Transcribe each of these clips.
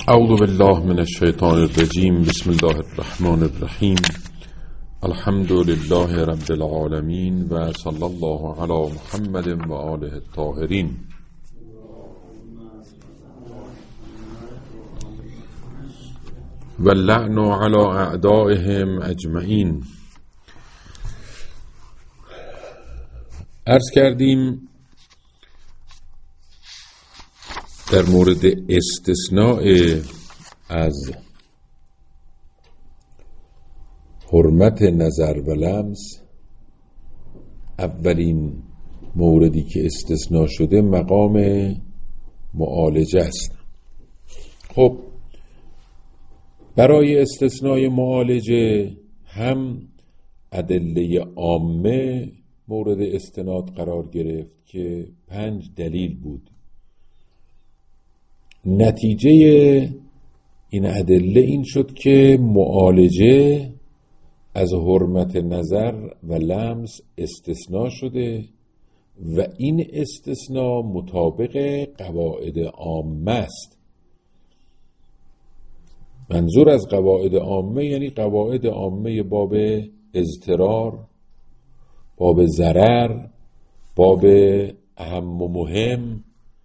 اعوذ بالله من الشیطان الرجیم. بسم الله الرحمن الرحیم. الحمد لله رب العالمین و صلی الله علی محمد و آله الطاهرین. و اللعن علی اعدائهم اجمعین. عرض کردیم در مورد استثناء از حرمت نظر و لمس، اولین موردی که استثناء شده مقام معالجه است. خب برای استثناء معالجه هم ادله عامه مورد استناد قرار گرفت که 5 دلیل بود. نتیجه این ادله این شد که معالجه از حرمت نظر و لمس استثناء شده و این استثناء مطابق قواعد عامه است. منظور از قواعد عامه یعنی قواعد عامه باب اضطرار، باب ضرر، باب اهم و مهم،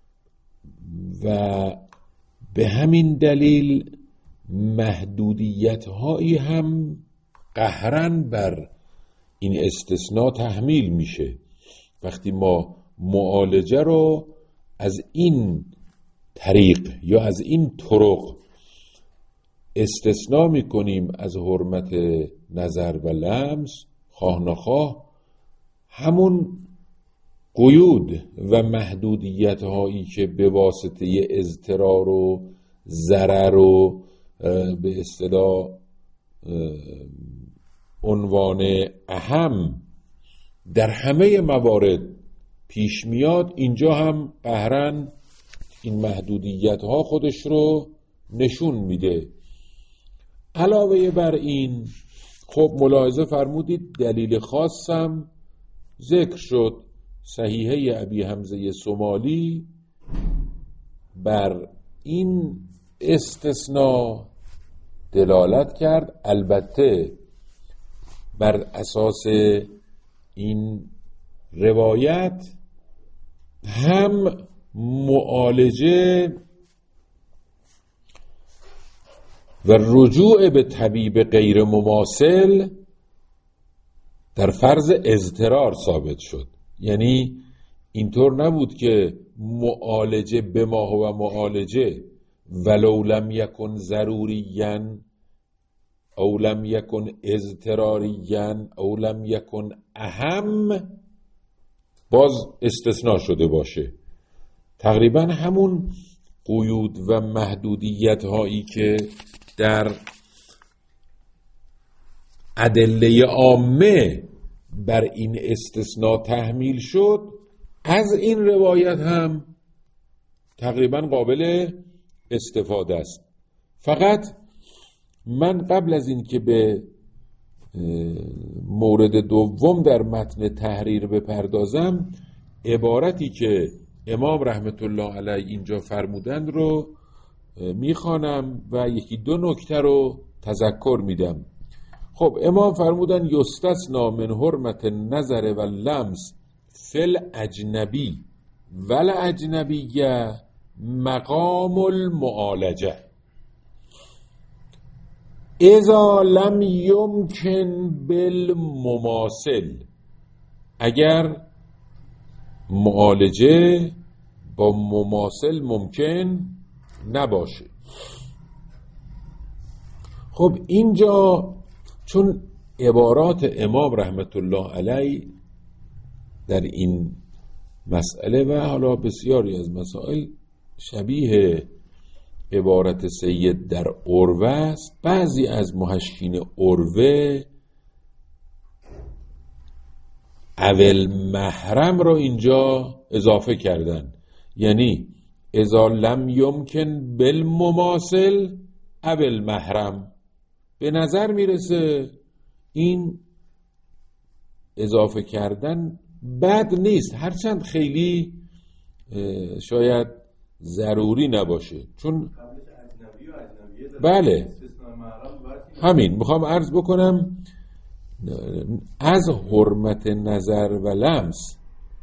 و به همین دلیل محدودیت هایی هم قهرن بر این استثناء تحمیل میشه. وقتی ما معالجه رو از این طریق یا از این طرق استثناء میکنیم از حرمت نظر و لمس، خواه نخواه همون قیود و محدودیت هایی که به واسطه اضطرار و ضرر و به اصطلاح عنوان اهم در همه موارد پیش میاد، اینجا هم قهرن این محدودیت ها خودش رو نشون میده. علاوه بر این خب ملاحظه فرمودید دلیل خاصم ذکر شد. صحیحه ابی حمزه سمالی بر این استثناء دلالت کرد. البته بر اساس این روایت هم معالجه و رجوع به طبیب غیر مماثل در فرض اضطرار ثابت شد. یعنی اینطور نبود که معالجه به ما هو معالجه ولو لم یکن ضروریاً او لم یکن اضطراریاً او لم یکن اهم باز استثناء شده باشه. تقریبا همون قیود و محدودیت هایی که در ادله عامه بر این استثناء تحمیل شد از این روایت هم تقریبا قابل استفاده است. فقط من قبل از این که به مورد دوم در متن تحریر بپردازم، عبارتی که امام رحمت الله علیه اینجا فرمودند رو میخوانم و یکی دو نکته رو تذکر میدم. خب امام فرمودن یستثنا من حرمت نظر و لمس فل اجنبی ول اجنبیه مقام المعالجه اذا لم یمکن بالمماثل. اگر معالجه با مماثل ممکن نباشه. خب اینجا چون عبارات امام رحمت الله علیه در این مسئله و حالا بسیاری از مسائل شبیه عبارت سید در عروه است، بعضی از محشکین عروه اول محرم رو اینجا اضافه کردن. یعنی اذا لم یمکن بالمماثل اول محرم. به نظر میرسه این اضافه کردن بد نیست، هرچند خیلی شاید ضروری نباشه، چون بله همین میخوام عرض بکنم از حرمت نظر و لمس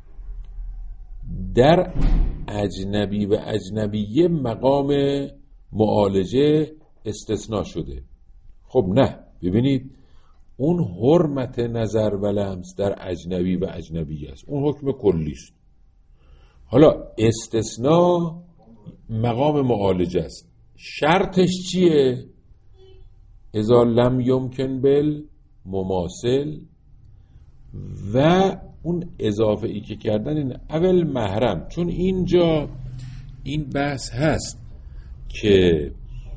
در اجنبی و اجنبیه مقام معالجه استثناء شده. خب نه، ببینید اون حرمت نظر و لمس در اجنبی و اجنبیه است، اون حکم کلی است. حالا استثناء مقام معالجه است. شرطش چیه؟ اذا لم یمکن بالمماثل، و اون اضافه ای که کردن این اول محرم، چون اینجا این بحث هست که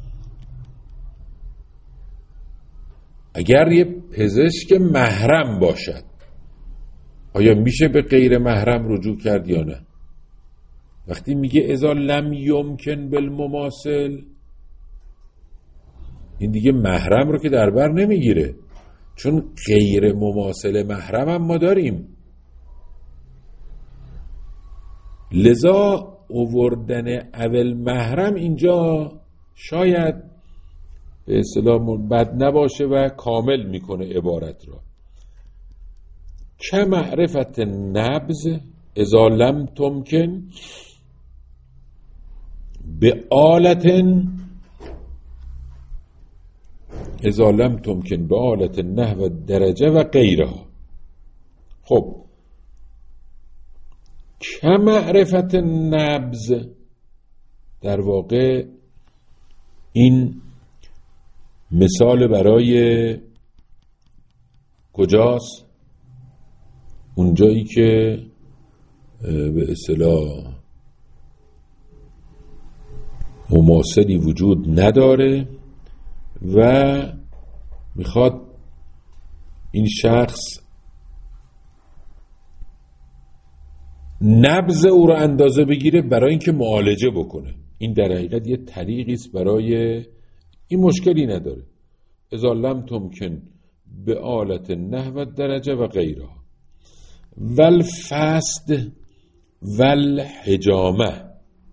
اگر یه پزشک محرم باشد آیا میشه به غیر محرم رجوع کرد یا نه؟ وقتی میگه اذا لم یمکن بالمماثل، این دیگه محرم رو که در بر نمیگیره، چون غیر مماثل محرم هم ما داریم. لذا اووردن اول محرم اینجا شاید به اصطلاح بد نباشه و کامل میکنه عبارت را. که معرفت نبض اذا لم تمکن به آلت اذا لم تمکن به آلت نحو درجه و غیرها. خب که معرفت نبض در واقع این مثال برای کجاست؟ اونجایی که به اصطلاح مماثلی وجود نداره و میخواد این شخص نبض او رو اندازه بگیره برای اینکه معالجه بکنه. این در حقیقت یه طریقی است برای این، مشکلی نداره. اذا لم تمکن به آلت نحو درجه و غیرها والفسد والحجامه.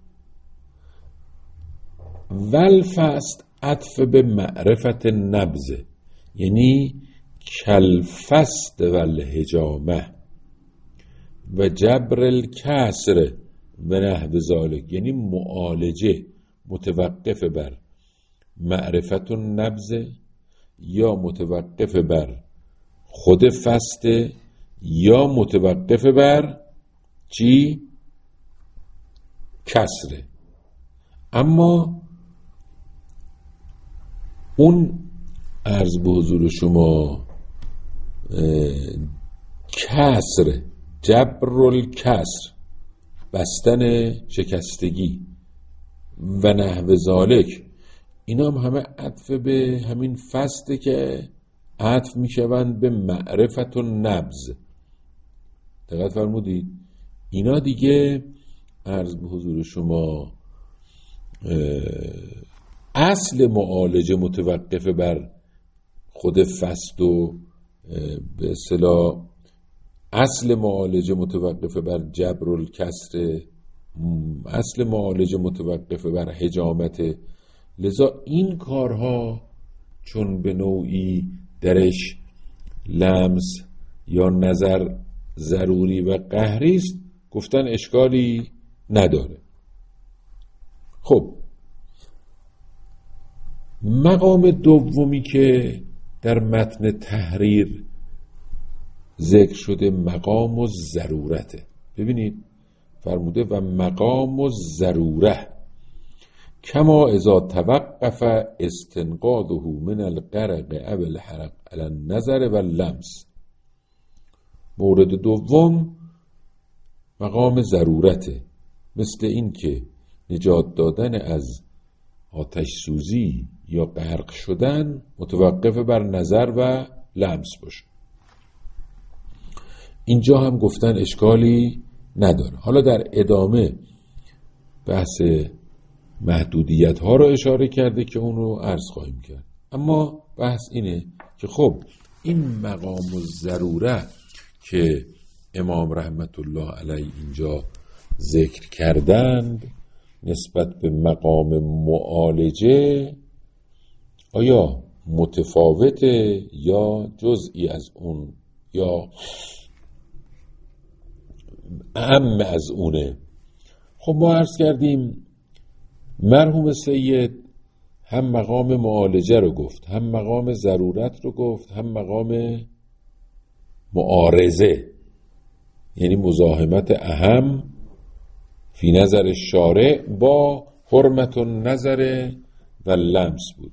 والفسد عطف به معرفت نبض، یعنی کالفسد والحجامه و جبر الکسر و نحو ذالک، یعنی معالجه متوقف بر معرفت النبض یا متوقف بر خود فسد یا متوقف بر چی؟ کسره. اما اون عرض به حضور شما کسر، جبر الکسر، بستن شکستگی و نحو ذالک، اینا هم همه عطف به همین فسته که عطف میشوند به معرفت و نبض. دقت فرمودید؟ اینا دیگه عرض به حضور شما اصل معالجه متوقف بر خود فسد و به اصطلاح اصل معالجه متوقف بر جبر الکسر، اصل معالجه متوقف بر حجامت. لذا این کارها چون به نوعی درش لمس یا نظر ضروری و قهری است، گفتن اشکالی نداره. خب مقام دومی که در متن تحریر ذکر شده مقام الضرورته. ببینید فرموده و مقام الضروره کما اذا توقف استنقاذه من الغرق او الحرق علی النظر و اللمس. مورد دوم مقام ضرورته، مثل این که نجات دادن از آتش سوزی یا غرق شدن متوقف بر نظر و لمس باشه. اینجا هم گفتن اشکالی نداره. حالا در ادامه بحث محدودیت ها رو اشاره کرده که اون رو عرض خواهیم کرد. اما بحث اینه که خب این مقام الضروره که امام رحمت الله علیه اینجا ذکر کردند نسبت به مقام معالجه، آیا متفاوته یا جزئی از اون یا اعم از اونه؟ خب ما عرض کردیم مرحوم سید هم مقام معالجه رو گفت، هم مقام ضرورت رو گفت، هم مقام معارضه، یعنی مزاحمت اهم فی نظر شارع با حرمت النظر و لمس بود.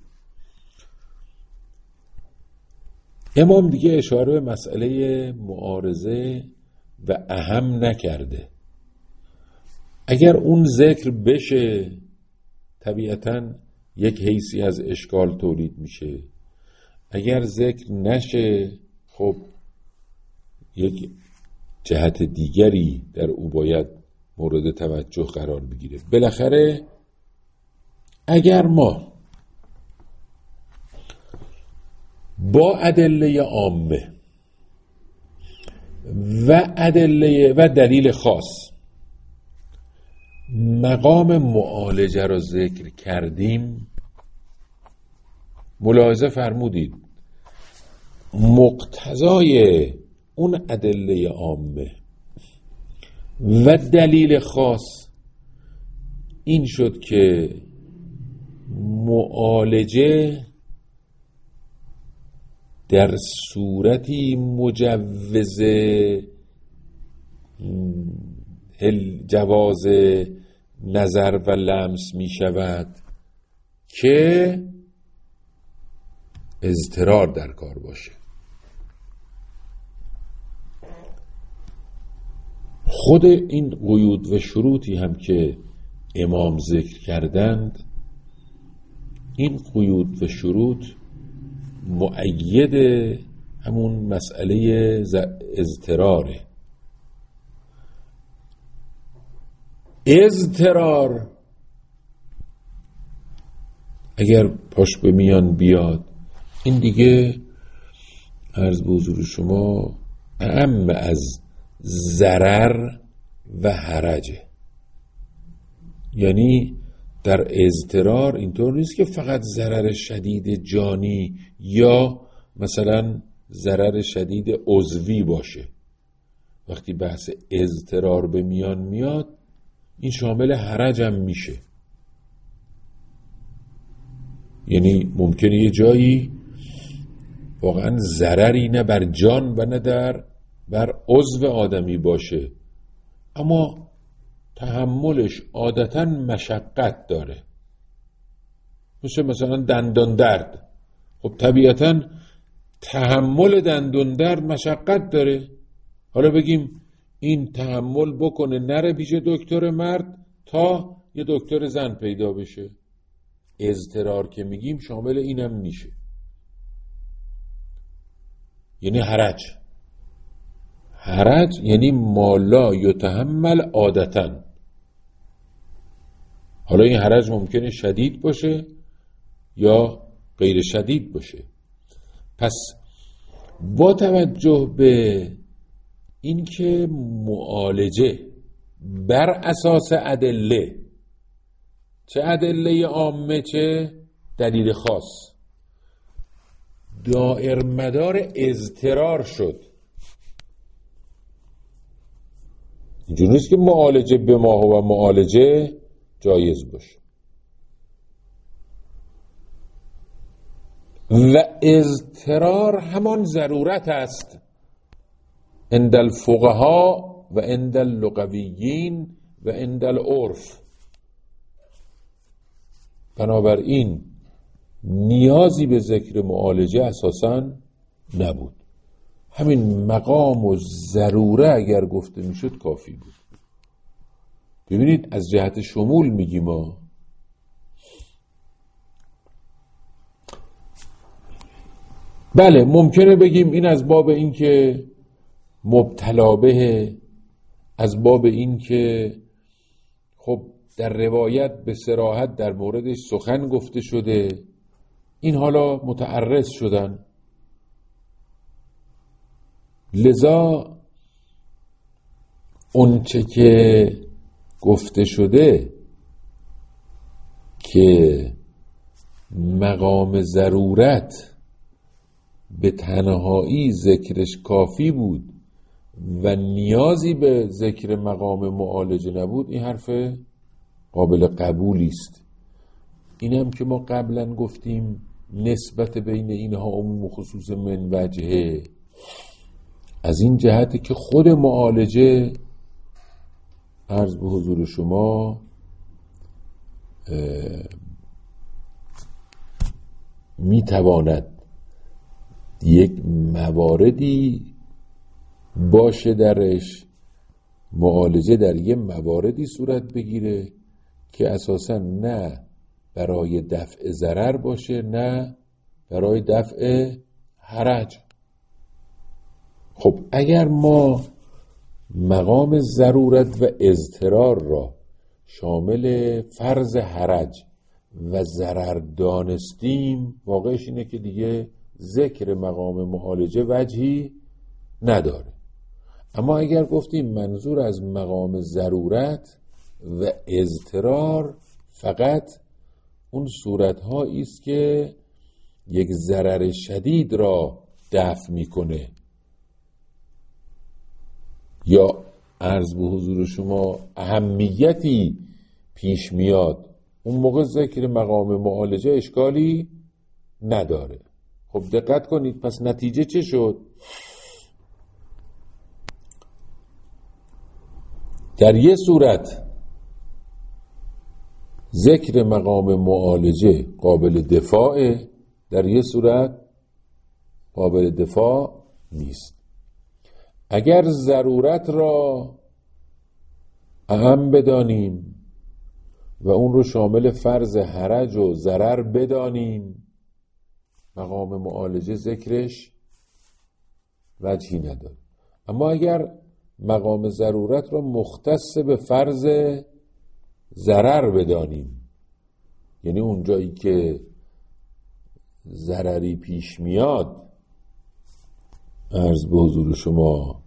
امام دیگه اشاره به مسئله معارضه و اهم نکرده. اگر اون ذکر بشه طبیعتاً یک حیثی از اشکال تولید میشه، اگر ذکر نشه خب یک جهت دیگری در او باید مورد توجه قرار بگیره. بالاخره اگر ما با ادله عامه و ادله و دلیل خاص مقام معالجه را ذکر کردیم، ملاحظه فرمودید مقتضای اون ادله عامه و دلیل خاص این شد که معالجه در صورتی مجوز جواز نظر و لمس می شود که اضطرار در کار باشه. خود این قیود و شروطی هم که امام ذکر کردند، این قیود و شروط مؤید همون مسئله اضطراره. اضطرار اگر پاش به میان بیاد، این دیگه عرض به حضور شما اعم از ضرر و حرجه. یعنی در اضطرار اینطور نیست که فقط ضرر شدید جانی یا مثلا ضرر شدید عضوی باشه. وقتی بحث اضطرار به میان میاد این شامل حرج هم میشه. یعنی ممکنه یه جایی واقعا ضرری نه بر جان و نه بر عضو آدمی باشه، اما تحملش عادتاً مشقت داره، مثلا دندان درد. خب طبیعتاً تحمل دندان درد مشقت داره. حالا بگیم این تحمل بکنه نره پیش دکتر مرد تا یه دکتر زن پیدا بشه. اضطرار که میگیم شامل اینم میشه، یعنی حرج یعنی ما لا یتحمل عادتاً. حالا این حرج ممکنه شدید باشه یا غیر شدید باشه. پس با توجه به اینکه معالجه بر اساس ادله، چه ادله عامه چه دلیل خاص، دائر مدار اضطرار شد. اینجور نیست که معالجه به ما و معالجه جایز باشه. و اضطرار همان ضرورت است عند الفقها و عند اللغویین و عند العرف. بنابراین نیازی به ذکر معالجه اساساً نبود. همین مقام و ضروره اگر گفته میشد کافی بود. ببینید از جهت شمول میگیم ما. بله ممکنه بگیم این از باب این که مبتلا به، از باب این که خب در روایت به صراحت در موردش سخن گفته شده، این حالا متعرض شدن، لذا اونچه که گفته شده که مقام ضرورت به تنهایی ذکرش کافی بود و نیازی به ذکر مقام معالجه نبود، این حرف قابل قبولی است. این هم که ما قبلا گفتیم نسبت بین اینها عموم و خصوص من وجهه، از این جهت که خود معالجه عرض به حضور شما میتواند یک مواردی باشه درش، معالجه در یه مواردی صورت بگیره که اساساً نه برای دفع ضرر باشه نه برای دفع حرج. خب اگر ما مقام ضرورت و اضطرار را شامل فرض حرج و ضرر دانستیم، واقعش اینه که دیگه ذکر مقام معالجه وجهی نداره. اما اگر گفتیم منظور از مقام ضرورت و اضطرار فقط اون صورت‌هایی است که یک ضرر شدید را دفع میکنه یا عرض به حضور شما اهمیتی پیش میاد، اون موقع ذکر مقام معالجه اشکالی نداره. خب دقت کنید، پس نتیجه چه شد؟ در یه صورت ذکر مقام معالجه قابل دفاعه، در یه صورت قابل دفاع نیست. اگر ضرورت را اهم بدانیم و اون رو شامل فرض حرج و ضرر بدانیم، مقام معالجه ذکرش وجهی نداره. اما اگر مقام ضرورت را مختص به فرض ضرر بدانیم، یعنی اون جایی که ضرری پیش میاد، عرض به حضور شما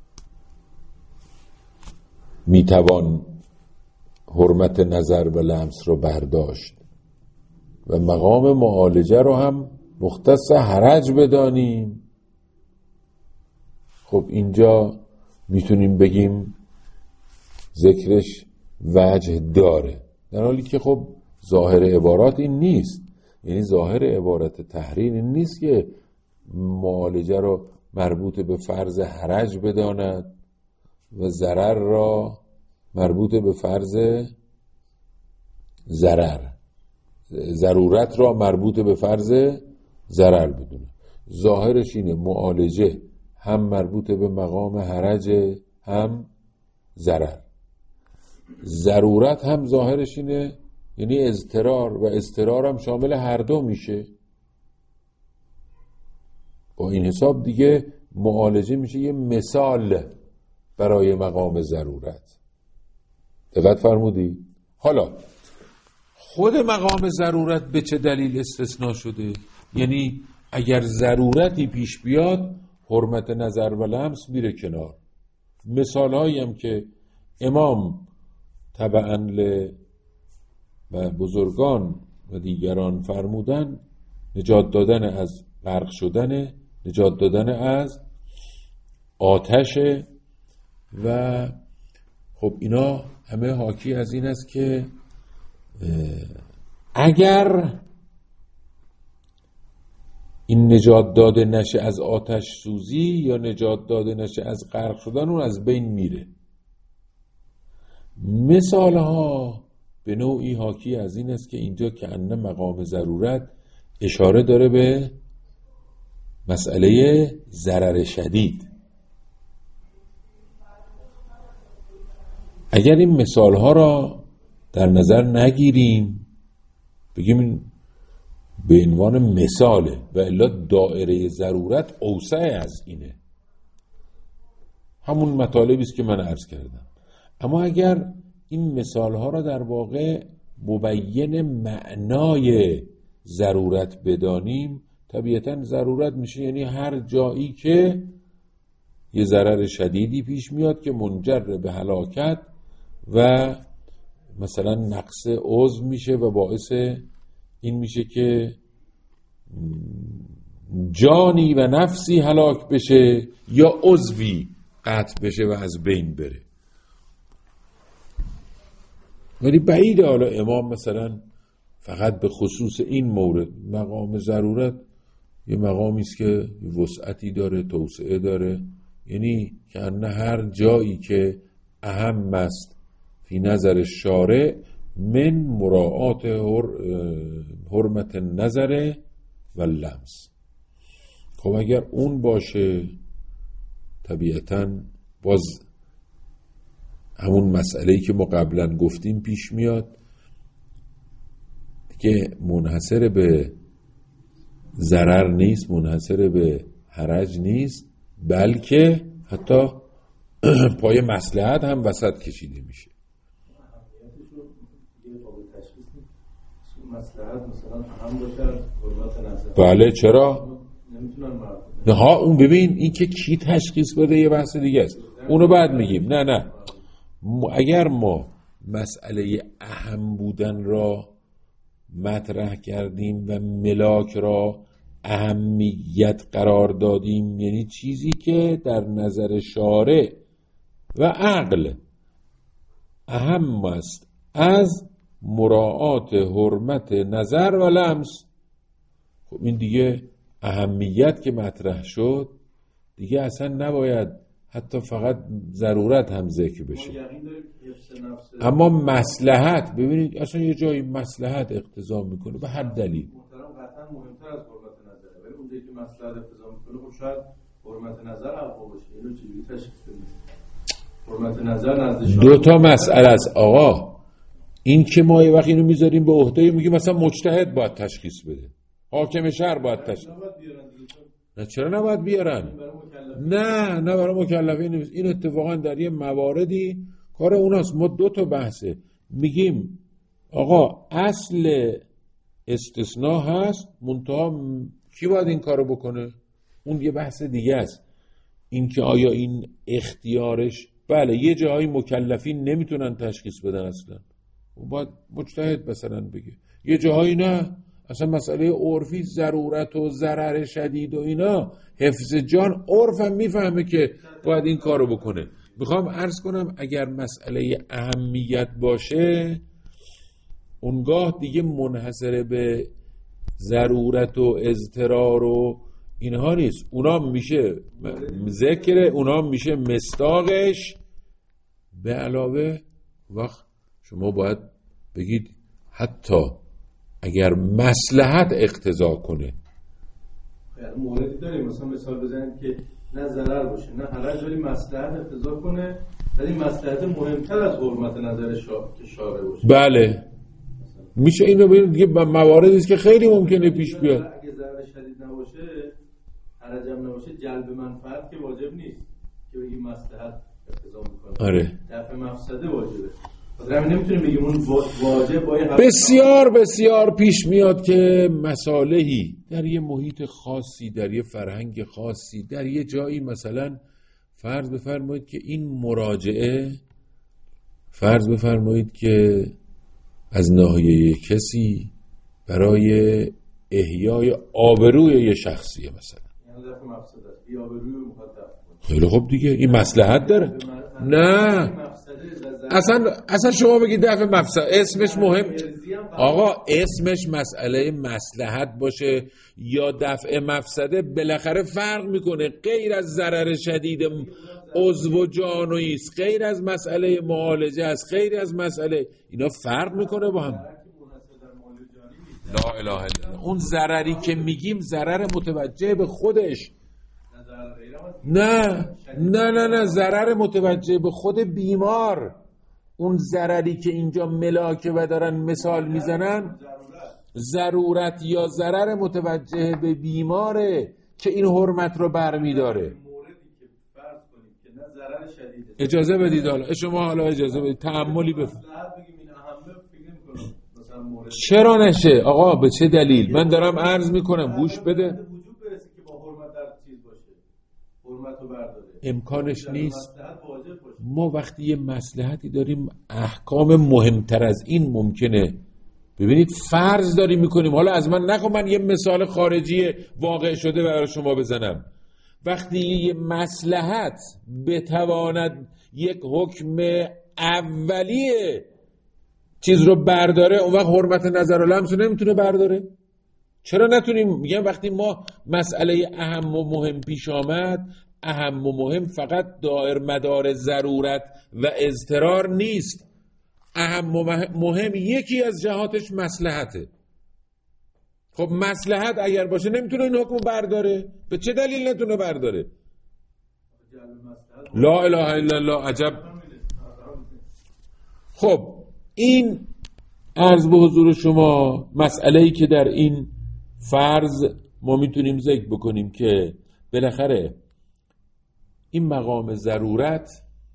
میتوان حرمت نظر و لمس رو برداشت و مقام معالجه رو هم مختص حرج بدانیم، خب اینجا میتونیم بگیم ذکرش وجه داره، در حالی که خب ظاهر عبارات این نیست. یعنی ظاهر عبارت تحریر این نیست که معالجه رو مربوط به فرض حرج بداند و ضرر را مربوط به فرض ضرر، ضرورت را مربوط به فرض ضرر بدونه. ظاهرش اینه معالجه هم مربوط به مقام حرج هم ضرر، ضرورت هم ظاهرش اینه یعنی اضطرار، و اضطرار هم شامل هر دو میشه. با این حساب دیگه معالجه میشه یه مثال برای مقام ضرورت. دقت فرمودی؟ حالا خود مقام ضرورت به چه دلیل استثناء شده؟ یعنی اگر ضرورتی پیش بیاد حرمت نظر و لمس میره کنار. مثال هایی هم که امام تبعاً و بزرگان و دیگران فرمودن، نجات دادن از غرق شدن، نجات دادن از آتش، و خب اینا همه حاکی از این است که اگر این نجات داده نشه از آتش سوزی یا نجات داده نشه از غرق شدن، اون از بین میره. مثال ها به نوعی حاکی از این است که اینجا که ان مقام ضرورت اشاره داره به مسئله ضرر شدید. اگر این مثال ها را در نظر نگیریم، بگیم به عنوان مثاله و الا دائره ضرورت اوسع از اینه، همون مطالبی است که من عرض کردم. اما اگر این مثال ها را در واقع مبین معنای ضرورت بدانیم، طبیعتاً ضرورت میشه یعنی هر جایی که یه ضرر شدیدی پیش میاد که منجر به هلاکت و مثلا نقص عضو میشه و باعث این میشه که جانی و نفسی هلاک بشه یا عضوی قطع بشه و از بین بره. ولی بعیده حالا امام مثلا فقط به خصوص این مورد، مقام ضرورت یه مقامی است که وسعتی داره، توسعه داره، یعنی که نه هر جایی که اهم است فی نظر شارع من مراعات حرمت نظر و لمس. خب اگر اون باشه طبیعتاً باز همون مسئله‌ای که ما قبلا گفتیم پیش میاد که منحصر به ضرر نیست، منحصر به حرج نیست، بلکه حتی پای مصلحت هم وسط کشیده میشه. بله چرا؟ ها اون ببین این که کی تشخیص بده یه بحث دیگه است، اونو بعد میگیم. نه اگر ما مسئله اهم بودن را مطرح کردیم و ملاک را اهمیت قرار دادیم، یعنی چیزی که در نظر شارع و عقل اهم است از مراعات حرمت نظر و لمس، خب این دیگه اهمیت که مطرح شد دیگه اصلا نباید حتی فقط ضرورت هم ذکر بشه. اما مصلحت، ببینید اصلا یه جایی مصلحت اقتضا میکنه به هر دلیل، قطعا مهمتر از حرمت نظره، ولی اونجایی که مصلحت اقتضا میکنه خب شاید حرمت نظر اقوا باشه. اینو چجوری تشخیص بدیم؟ حرمت نظر نزد دو تا مسئله است آقا. این که ما یه وقت اینو میذاریم به عهده، میگیم مثلا مجتهد باید تشخیص بده، حاکم شهر باید تشخیص بده. نه چرا نباید بیارن؟ نه برای مکلفین نیست. این اتفاقا در یه مواردی کار اوناست. ما دو تا بحثه، میگیم آقا اصل استثناء هست، منتها کی باید این کارو بکنه؟ اون یه بحث دیگه است. این که آیا این اختیارش، بله یه جایی مکلفین نمیتونن تشخیص بدن اصلا، باید مجتهد مثلا بگه، یه جایی نه، اصلا مسئله عرفی ضرورت و ضرر شدید و اینا، حفظ جان عرف هم میفهمه که باید این کارو بکنه. میخوام عرض کنم اگر مسئله اهمیت باشه اونگاه دیگه منحصر به ضرورت و اضطرار و اینها نیست، اونا میشه ذکر، اونا میشه مصداقش. به علاوه وقت شما باید بگید حتی اگر مصلحت اقتضا کنه. موردی داریم مثلا مثال بزنیم که نه ضرر باشه نه حرج، ولی مصلحت اقتضا کنه، ولی مصلحت مهمتر از حرمت نظر شارع باشه. بله میشه اینو ببینید دیگه، مواردی است که خیلی ممکنه پیش بیاد. اگه ضرر شدید نباشه، حرج هم نباشه، جلب منفعت که واجب نیست که بگیم مصلحت اقتضا میکنه. آره دفع مفسده واجبه. نمیتونیم بگیم اون واجب با بسیار بسیار پیش میاد که مصالحی در یه محیط خاصی، در یه فرهنگ خاصی، در یه جایی، مثلا فرض بفرمایید که این مراجعه، فرض بفرمایید که از ناحیه کسی برای احیای آبروی یه شخصیه مثلا، یعنی دفع مفسده است، بی آبروی مخاطب. خیلی خوب دیگه این مصلحت داره. نه اصلا شما بگید دفع مفسد اسمش مهم، آقا اسمش مسئله مصلحت باشه یا دفع مفسده بالاخره فرق میکنه. غیر از ضرر شدید عضو و جانویی است، غیر از مسئله معالجه است، غیر از مسئله، اینا فرق میکنه با هم. لا اله الا الله. اون ضرری که میگیم ضرر متوجه به خودش، نه ضرر متوجه به خود بیمار. اون ضرری که اینجا ملاکه و دارن مثال میزنن ضرورت یا ضرر متوجه به بیماره که این حرمت رو برمیداره. اجازه بدید حالا شما اجازه بدید تأملی بفرمایید. چرا نشه آقا؟ به چه دلیل؟ من دارم عرض میکنم گوش بده. امکانش نیست. ما وقتی یه مصلحتی داریم احکام مهمتر از این ممکنه ببینید فرض داریم میکنیم. حالا از من نخوا من یه مثال خارجی واقع شده برای شما بزنم. وقتی یه مصلحت بتواند یک حکم اولیه چیز رو برداره، اون وقت حرمت نظراللمس رو نمیتونه برداره. چرا نتونیم؟ میگم وقتی ما مسئله اهم و مهم پیش آمد، اهم و مهم فقط دائر مدار ضرورت و اضطرار نیست. اهم و مهم یکی از جهاتش مصلحته. خب مصلحت اگر باشه نمیتونه این حکم برداره. به چه دلیل نتونه برداره؟ لا اله الا الله. عجب. خب این عرض به حضور شما مسئله‌ای که در این فرض ما میتونیم ذکر بکنیم که بالاخره این مقام ضرورت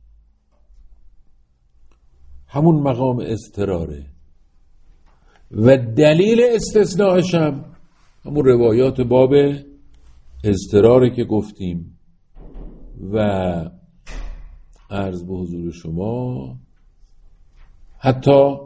همون مقام اضطراره و دلیل استثناءش هم همون روایات باب اضطراره که گفتیم. و عرض به حضور شما حتی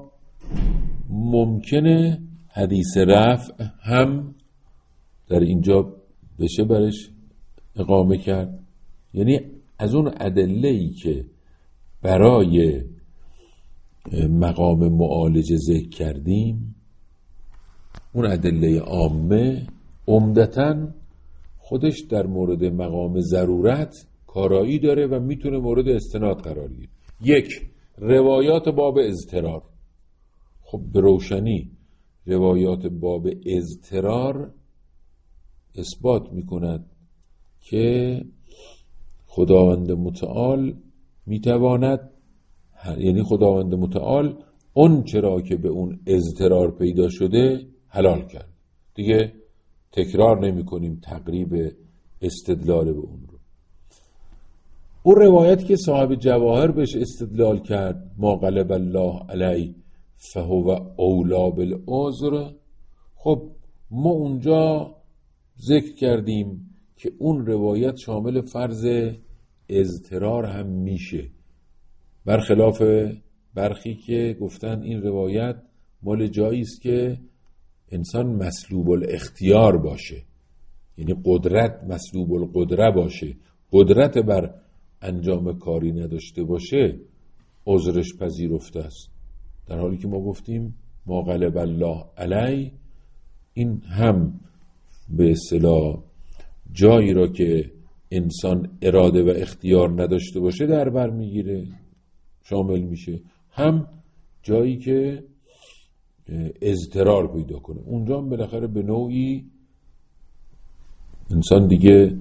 ممکنه حدیث رفع هم در اینجا بشه برش اقامه کرد. یعنی از اون ادله‌ای که برای مقام معالجه ذکر کردیم، اون ادله عامه عمدتاً خودش در مورد مقام ضرورت کارایی داره و میتونه مورد استناد قرار گیره. یک، روایات باب اضطرار. خب به روشنی روایات باب اضطرار اثبات میکند که خداوند متعال میتواند، یعنی خداوند متعال اون چرا که به اون اضطرار پیدا شده حلال کرد. دیگه تکرار نمی کنیم تقریب استدلال به اون رو. اون روایت که صاحب جواهر بهش استدلال کرد، ما غلب الله علی فهو اولا بالعذر، خب ما اونجا ذکر کردیم که اون روایت شامل فرض اضطرار هم میشه، برخلاف برخی که گفتن این روایت مال جایی است که انسان مسلوب الاختیار باشه، یعنی قدرت مسلوب القدره باشه، قدرت بر انجام کاری نداشته باشه، عذرش پذیرفته است. در حالی که ما گفتیم ما غلب الله علی، این هم به اصطلاح جایی را که انسان اراده و اختیار نداشته باشه در بر میگیره، شامل میشه، هم جایی که اضطرار پیدا کنه. اونجا هم بالاخره به نوعی انسان دیگه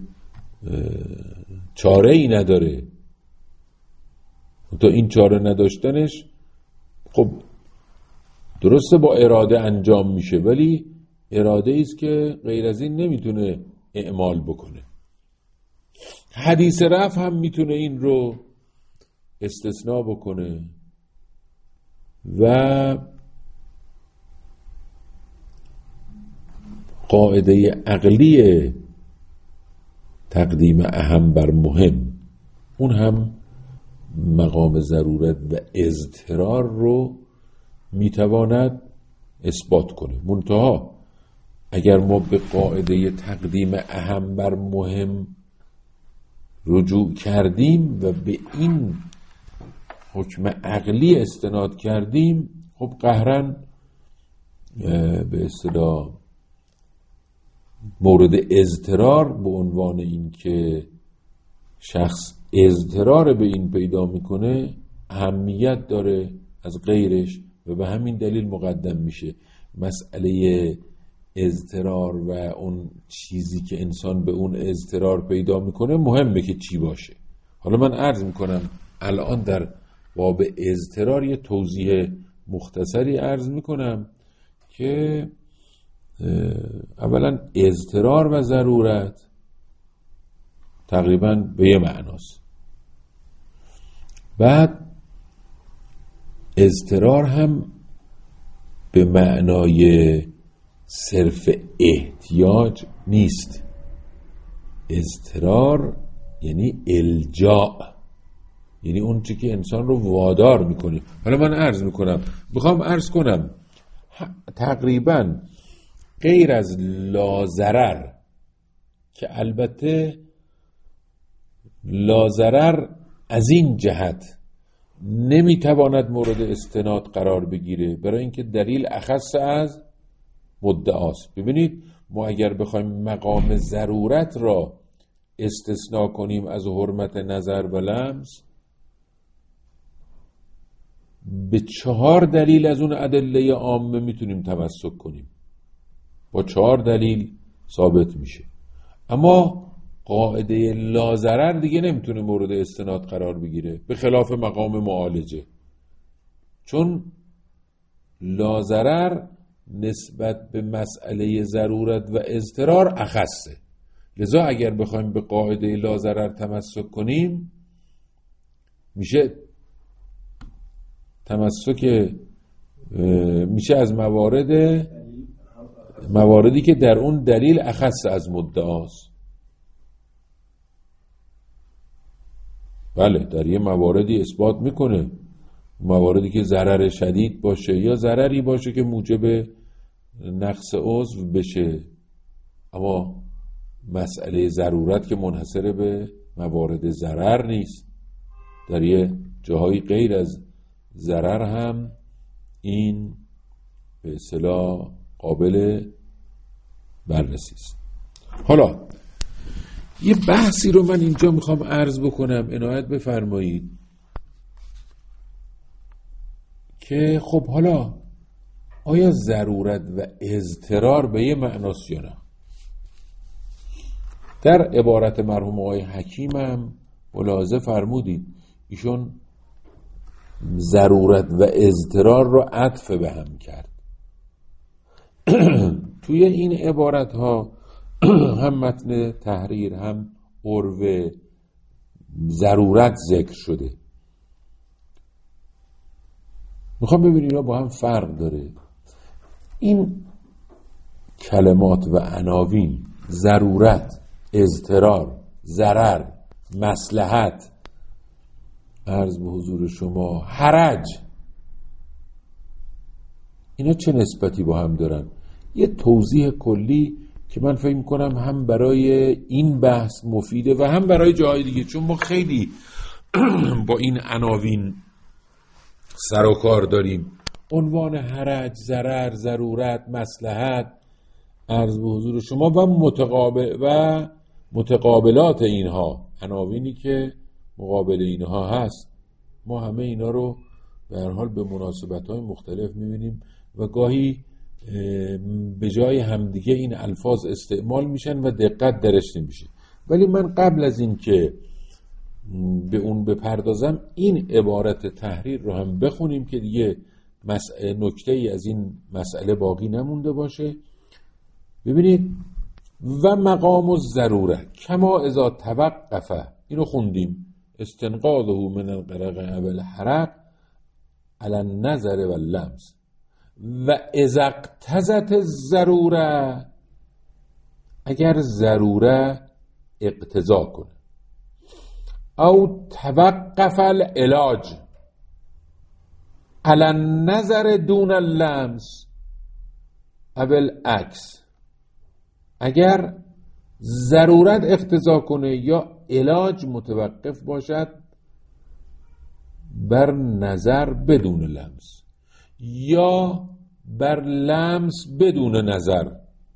چاره ای نداره. تا این چاره نداشتنش خب درسته با اراده انجام میشه، ولی اراده ایست که غیر از این نمیتونه اعمال بکنه. حدیث رفع هم میتونه این رو استثناء بکنه و قاعده عقلی تقدیم اهم بر مهم، اون هم مقام ضرورت و اضطرار رو میتواند اثبات کنه. منتها اگر ما به قاعده تقدیم اهم بر مهم رجوع کردیم و به این حکم عقلی استناد کردیم، خب قهرن به اصطلاح مورد اضطرار به عنوان این که شخص اضطرار به این پیدا میکنه اهمیت داره از غیرش و به همین دلیل مقدم میشه. مسئله اضطرار و اون چیزی که انسان به اون اضطرار پیدا میکنه مهمه که چی باشه. حالا من عرض میکنم الان در باب اضطرار یه توضیح مختصری عرض میکنم که اولا اضطرار و ضرورت تقریبا به یه معناست. بعد اضطرار هم به معنای صرف احتیاج نیست. اضطرار یعنی الجاء، یعنی اون چی که انسان رو وادار میکنه. حالا من عرض میکنم، بخوام عرض کنم تقریبا غیر از لازرر که البته لازرر از این جهت نمیتواند مورد استناد قرار بگیره برای اینکه دلیل اخص از مدعاست. ببینید ما اگر بخوایم مقام ضرورت را استثناء کنیم از حرمت نظر و لمس، به 4 دلیل از اون ادله عامه میتونیم تمسک کنیم، با 4 دلیل ثابت میشه. اما قاعده لازرر دیگه نمیتونه مورد استناد قرار بگیره، به خلاف مقام معالجه، چون لازرر نسبت به مسئله ضرورت و اضطرار اخصه. لذا اگر بخوایم به قاعده لازرر تمسک کنیم، میشه تمسک میشه از مواردی که در اون دلیل اخص از مدعاست. بله، در یه مواردی اثبات میکنه، مواردی که ضرر شدید باشه یا ضرری باشه که موجب نقص عضو بشه، اما مسئله ضرورت که منحصر به موارد ضرر نیست، در یه جاهای غیر از ضرر هم این به اصطلاح قابل بررسی است. حالا یه بحثی رو من اینجا میخوام عرض بکنم، عنایت بفرمایید که خب حالا آیا ضرورت و اضطرار به یه معناست یا نه؟ در عبارت مرحوم آقای حکیم هم ملاحظه فرمودید ایشون ضرورت و اضطرار رو عطف به هم کرد. توی این عبارت ها هم متن تحریر هم عروه ضرورت ذکر شده. میخوام ببینید اینا با هم فرق داره. این کلمات و عناوین ضرورت، اضطرار، ضرر، مصلحت، عرض به حضور شما حرج، اینا چه نسبتی با هم دارن؟ یه توضیح کلی که من فکر می‌کنم هم برای این بحث مفیده و هم برای جاهای دیگه، چون ما خیلی با این عناوین سر و کار داریم. عنوان حرج، ضرر، ضرورت، مصلحت، عرض به حضور شما و متقابلات اینها، عناوینی که مقابل اینها هست، ما همه اینا رو به هر حال به مناسبت‌های مختلف می‌بینیم و گاهی به جای همدیگه این الفاظ استعمال میشن و دقت درش نمیشه. ولی من قبل از این که به اون بپردازم این عبارت تحریر رو هم بخونیم که دیگه نکته ای از این مسئله باقی نمونده باشه. ببینید و مقام الضروره کما اذا توقف، اینو خوندیم، استنقاذه من القرق اول حرق علی النظر و اللمس و اذا اقتضت الضروره، اگر ضروره اقتضا کنه، او توقف العلاج علی النظر دون اللمس او العکس، اگر ضرورت اقتضا کنه یا علاج متوقف باشد بر نظر بدون لمس یا بر لمس بدون نظر،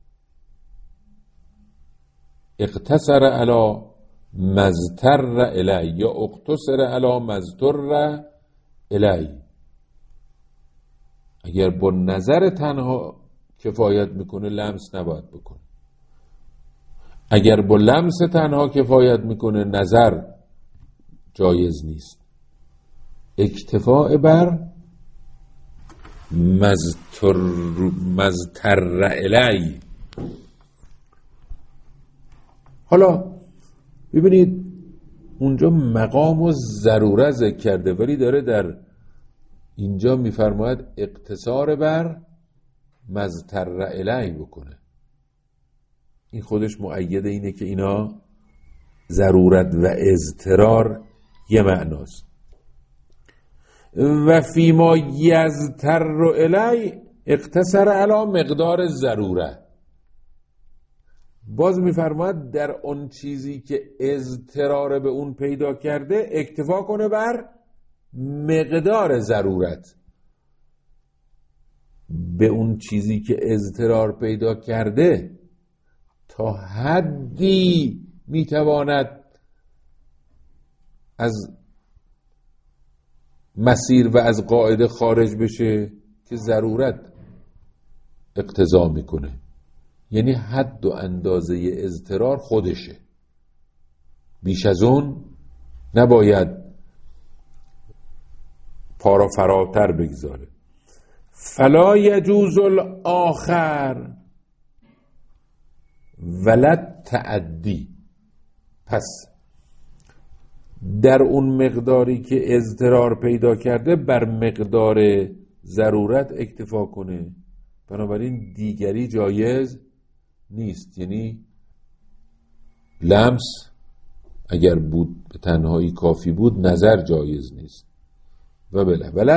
اقتصر علی مزتر الی یا اقتصر علی مزتر الی، اگر با نظر تنها کفایت میکنه لمس نباید بکنه، اگر با لمس تنها کفایت میکنه نظر جایز نیست. اکتفاء بر مزتر الی. حالا ببینید اونجا مقام و ضروره ذکر کرده ولی داره در اینجا میفرماید اقتصار بر مزتر الی بکنه. این خودش مؤید اینه که اینا ضرورت و اضطرار یه معناست. و فیما یزتر الی اقتصر علی مقدار ضروره. باز میفرماید در اون چیزی که اضطرار به اون پیدا کرده اکتفا کنه بر مقدار ضرورت. به اون چیزی که اضطرار پیدا کرده تا حدی میتواند از مسیر و از قاعده خارج بشه که ضرورت اقتضا میکنه. یعنی حد و اندازه اضطرار خودشه، بیش از اون نباید پا را فراتر بگذاره. فلا یجوز الاخر ولا تعدی. پس در اون مقداری که اضطرار پیدا کرده بر مقدار ضرورت اکتفا کنه، بنابراین دیگری جایز نیست. یعنی لمس اگر بود به تنهایی کافی بود، نظر جایز نیست. و بله ولا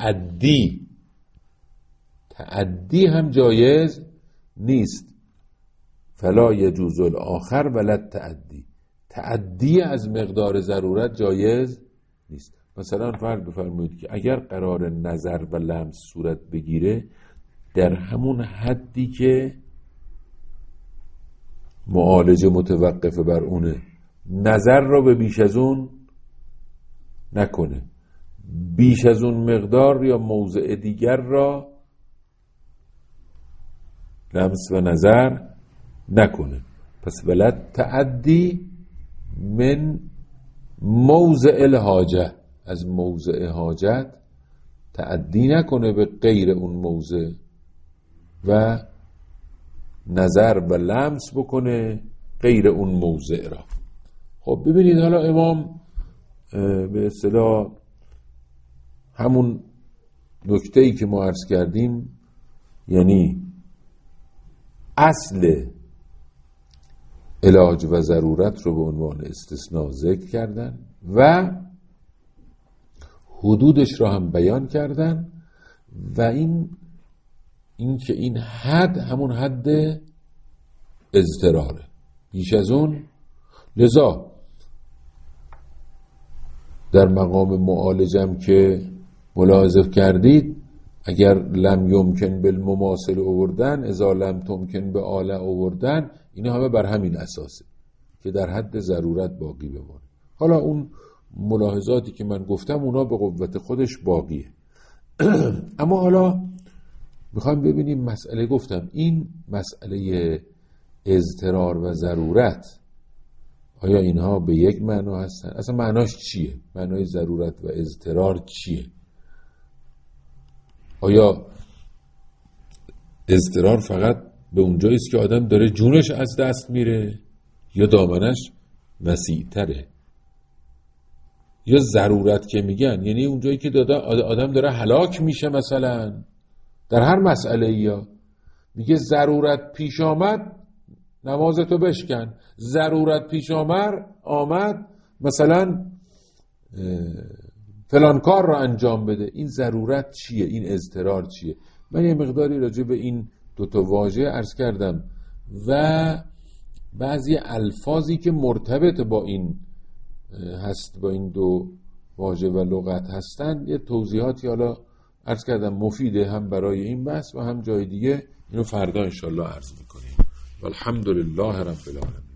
تعدی هم جایز نیست. فلا یجوز الاخر ولا تعدی از مقدار ضرورت جایز نیست. مثلا فرض بفرمایید که اگر قرار نظر و لمس صورت بگیره، در همون حدی که معالجه متوقف بر اونه، نظر را به بیش از اون نکنه، بیش از اون مقدار یا موضع دیگر را لمس و نظر نکنه. پس ولد تعدی من موضع الحاجه، از موضع حاجت تعدی نکنه به غیر اون موضع و نظر و لمس بکنه غیر اون موضع را. خب ببینید حالا امام به اصطلاح همون نکته‌ای که ما عرض کردیم، یعنی اصل علاج و ضرورت رو به عنوان استثناء ذکر کردن و حدودش را هم بیان کردن و این که این حد همون حد اضطراره، بیش از اون. لذا در مقام معالجم که ملاحظه کردید، اگر لم یمکن بالمماثل آوردن، اذا لم تمکن به آله آوردن، اینا همه بر همین اساسه که در حد ضرورت باقی بمونه. حالا اون ملاحظاتی که من گفتم اونا به قوت خودش باقیه. اما حالا میخوایم ببینیم مسئله، گفتم این مسئله اضطرار و ضرورت، آیا اینها به یک معنا هستن؟ اصلا معناش چیه؟ معنای ضرورت و اضطرار چیه؟ آیا اضطرار فقط به اونجایی است که آدم داره جونش از دست میره، یا دامنش وسیع‌تره؟ یا ضرورت که میگن یعنی اونجایی که آدم داره هلاک میشه، مثلا در هر مسئله، یا میگه ضرورت پیش آمد نمازتو بشکن، ضرورت پیش آمد مثلا فلان کار را انجام بده. این ضرورت چیه؟ این اضطرار چیه؟ من یه مقداری راجع به این دوتا واژه عرض کردم و بعضی الفاظی که مرتبط با این هست، با این دو واژه و لغت هستند، یه توضیحاتی حالا عرض کردم مفیده هم برای این بحث و هم جای دیگه. اینو فردا انشالله عرض میکنیم. والحمدلله رب العالمین.